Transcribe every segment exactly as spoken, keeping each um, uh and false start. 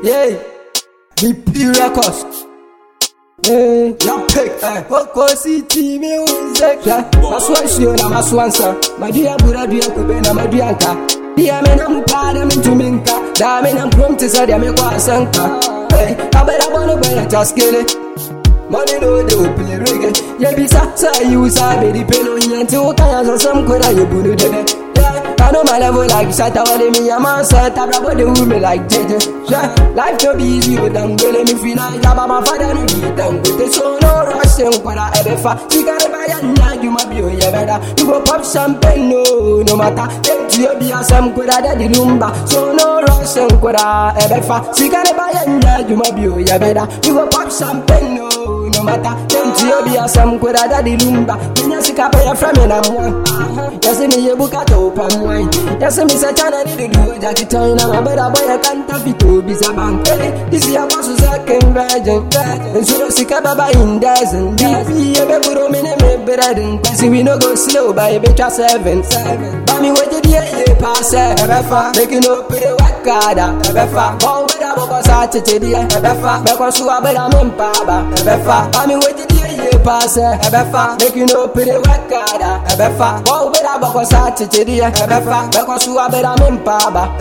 Yeah, B P Records. Hey, ya pick, eh. Coco City music. Maswan shio na maswansa. Madia bura dia kube na madianka. Dia mena mpada mintuminka. Da mena mpromte sa dia mekwa sanka. Hey, abera bono bera taskele. Money no dey play reggae. Yeah, bisa sa you sabe di pelo yanti ukaya so some koda you bunu dede. I know my level like Sata, what me a man set up, but they women like J J. Life to be easy with them, but let me feel like Jabba, my father, no beat them with the so no rushing, but I ever fat. You gotta buy a night, you might be a better. You go pop champagne, no, no matter. If you be a some good at the lumba, so no rushing, but I ever fat. You gotta buy a night, you might be a better. You go pop champagne, no, no matter. If you be a some good at the lumba, you know, you can't pay a friend, and I'm one. Yes, me a book at open. Yes, me say China need to do Jackie Chan. I'm a better boy, I can't have it to be a bank. This year was a second virgin. And so sick baba in dozen. D P, a baby, me name better than Passy. We no go slow by a better seven. But me wait the year pass. Making up with the white card. All better because I take the year. Because you are better than Papa. But me wait the year pass. Making up with the white card. All better because I take the year. Because you are better than Papa.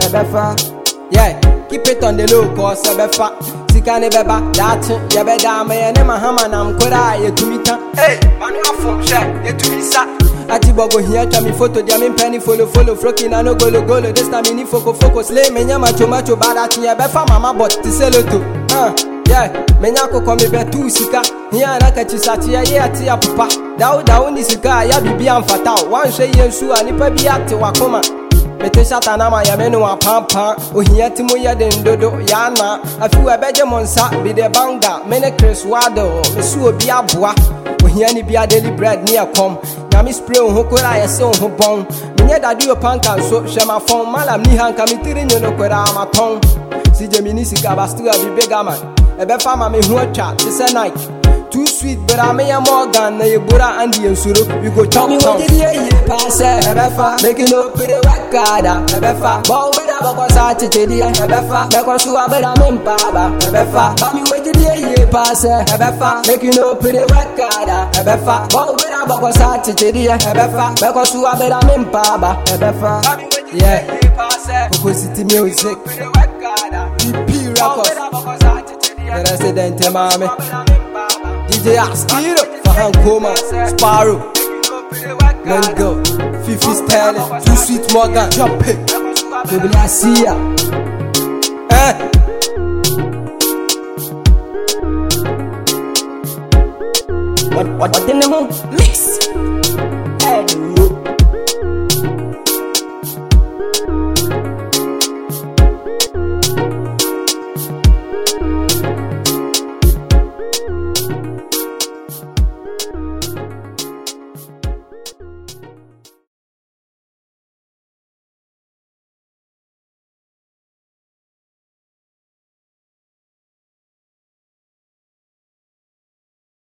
Yeah, keep it on the low cause Ebefa. Sikane beba, that's it. Ya beda me and Emma Haman, I'm Koda, ye to meet. Hey, man, you are from Shaq, ye to me, sir. Atibogo here, Tammy photo, Diamin penny, follow, follow, frocking, and no golo golo. This time in foco focus, lay me, macho macho, bad ya befa, mama, but to sell it to. Huh, yeah, Menyako come be two sika. Here, and I catch you satia, yeah, tia papa. Down, down, this guy, ya be and fatal. One shay and shoe, and if I be at Wakoma. Mete satana ma ya menu wa pampa ohia timo ya den dodo ya na afi wa beje monsa be de banga mene Chris Wado mesu obi aboa ohia ni bia daily bread ni ekom na me spray ho kora ya se ho bon menye dadu yo panka so hwema fon malam ni hanka me tiri no kora amaton si Gemini sika bastu abi bega man ebe fa ma me hu atwa te se night too sweet, but I may a Morgan, na Yebura and the Suru. We go tell me what did you pass? Ebefa, making up with the Wakada, Ebefa, Bow with a Bocasa, Tidia, Ebefa, because you are better than Papa, Ebefa, but me what did you pass? Ebefa, making up with the Wakada, Ebefa, Bow with a Bocasa, Tidia, Ebefa, because you are better than Papa, Ebefa, yeah, Coco City music, B P Records, Resident Mame. D J Askiro, Fahan Koma, Sparrow, Mango, Fifi Sterling, Too Sweet Morgan, Jump It, Baby I see ya. Eh? What, what, what in the moon? Mix! Hey,